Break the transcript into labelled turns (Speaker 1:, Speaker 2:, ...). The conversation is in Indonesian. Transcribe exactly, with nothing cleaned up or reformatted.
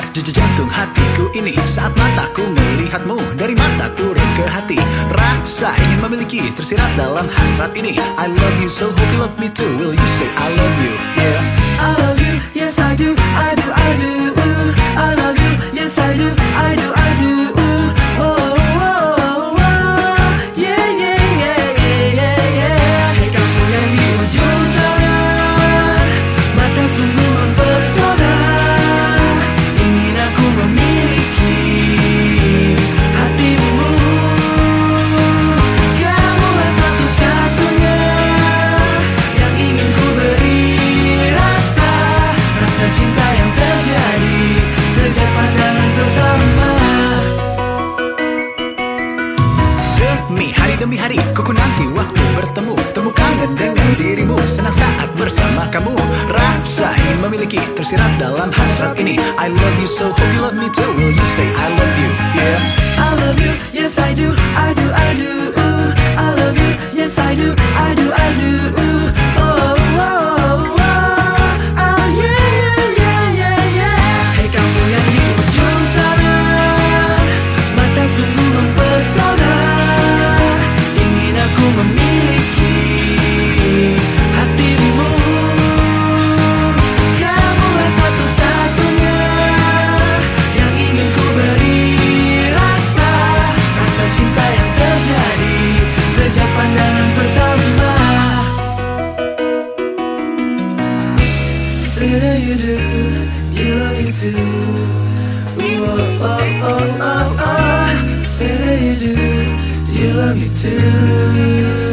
Speaker 1: Jejak jantung hatiku ini saat mataku melihatmu, dari mata turun ke hati. Rasa ingin memiliki tersirat dalam hasrat ini. I love you so hope you love me too. Will you say I love you? Yeah.
Speaker 2: I love you, yes I do, I do, I do. I love you, yes I do, I do, I do. Oh, oh, oh, oh. Yeah, yeah, yeah, yeah, yeah, yeah. Hey kamu yang di ujung sana, mata sungguh mempesona. Ingin aku memiliki hatimu. Kamulah satu-satunya yang ingin ku beri rasa, rasa cinta yang terjadi sejak pandangan pertama.
Speaker 1: Demi hari demi hari ku nanti waktu bertemu, temu kangen dengan dirimu, senang saat bersama kamu. Rasa ingin memiliki tersirat dalam hasrat ini. I love you so hope you love me too. Will you say I love you? Yeah.
Speaker 2: I love you, yes I do, I do, I do. I love you, yes I do, I do, I do. Oh, oh, oh, oh. Ah, yeah, yeah, yeah, yeah, yeah. Hey kamu yang di ujung sana, mata sungguh mempesona. Ingin aku memiliki hatimu. Kamulah satu-satunya yang ingin ku beri rasa, rasa cinta yang terjadi sejak pandangan pertama. Say that you do, you love me too. Ooh, oh, oh, oh, oh, oh. Say that you do, you love me too.